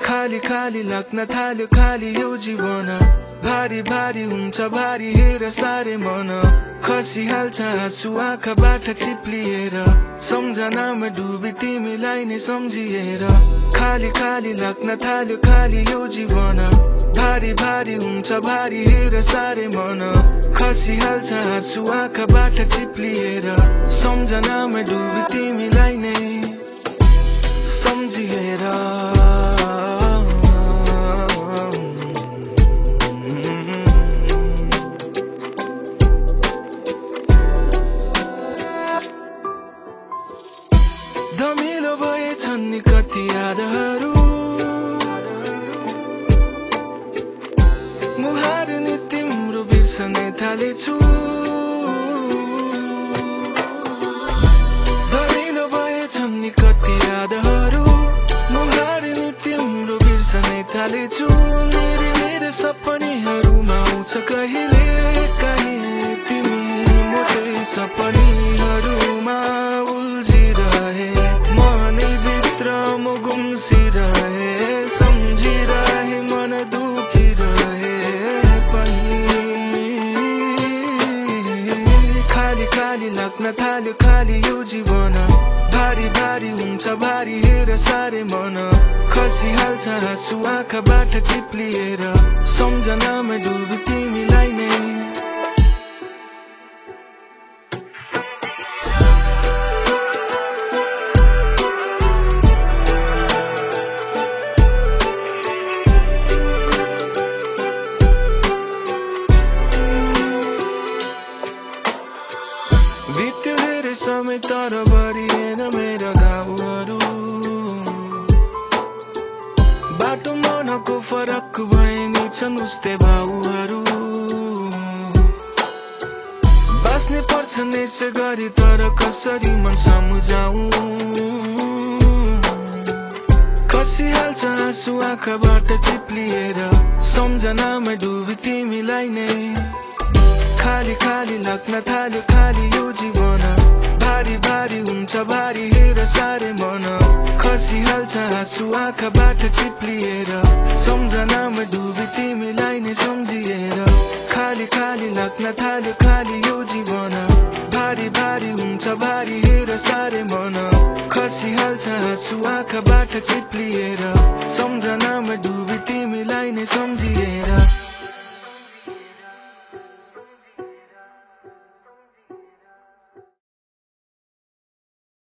खाली खाली लाग्न थाल्यो खाली यो जीवन भारी भारी हुन्छ भारी हेर सारे मन खसिहाल्छ आँसु आँखाबाट चिप्लिएर सम्झनामा डुबी तिमीलाई नै सम्झिएर खाली खाली लाग्न थाल्यो खाली यो जीवन भारी भारी हुन्छ भारी हेर सारे मन खसिहाल्छ आँसु आँखाबाट चिप्लिएर सम्झनामा डुबी तिमीलाई नै सम्झिएर धमिलो भएछन् नि कति यादहरू मुहार नि तिम्रो बिर्सनै थालेछु धमिलो भएछन् नि कति यादहरू मुहार नि तिम्रो बिर्सनै थालेछु मेरे सपनीहरूमा आउँछ कहिले कहीँ तिमी मोटै सपनीहरूमा उल्झिरहे सम्झिरहे मन दुखिरहे पनि खाली खाली लाग्न थाल्यो खाली यो जीवन भारी भारी हुन्छ भारी हेर सारे मन खसिहाल्छ आँसु आँखाबाट चिप्लिएर सम्झनामा डुबी तिमीलाई नै बित्यो धेरै समय तर भरिएन मेरा घाउहरू बाटो मनको फरक भएनी छन् उस्तै भाउहरू बाँच्नै पर्छ यसै गरी तर कसरी मन सम्झाउँ खसिहाल्छ आँसु आँखाबाट चिप्लिएर सम्झनामा डुबी तिमीलाई नै खाली खाली लाग्न थाल्यो खाली यो जीवन भारी भारी हुन्छ भारी हेर सारे मन खसिहाल्छ आँसु आँखाबाट चिप्लिएर सम्झनामा डुबी तिमीलाई नै सम्झिएर खाली खाली लाग्न थाल्यो खाली यो जीवन भारी भारी हुन्छ भारी हेर सारे मन खसिहाल्छ आँसु आँखाबाट चिप्लिएर सम्झनामा डुबी तिमीलाई नै सम्झिएर